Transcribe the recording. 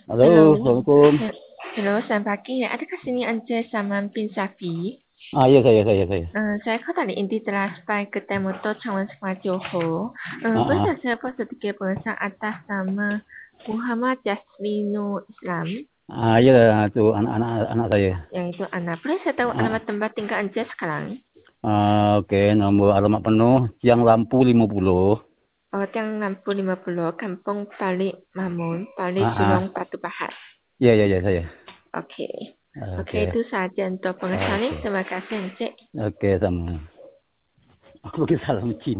Halo, Halo, Assalamualaikum. halo, selamat pagi. Adakah sini Encik Saman bin Safi? Iya saya. saya可以印地 telah sampai ke Temuto Cawan Sekolah Johor. Ah, Boleh saya buat sedikit pengesahan atas nama Muhammad Jasminu Islam, iya itu anak saya. yang itu anak. Boleh saya tahu Ah, alamat tempat tinggal Encik sekarang? oke, nomor alamat penuh Siang Lampu 50. Oh, Tiang 6050, Kampung Palik Mamun, Palik Ah, Sulong Batu Pahat. iya saya. Oke. Oke, Oke, itu saja untuk pengesahan. oke, Terima kasih Encik. oke sama. Aku lagi salam Cina.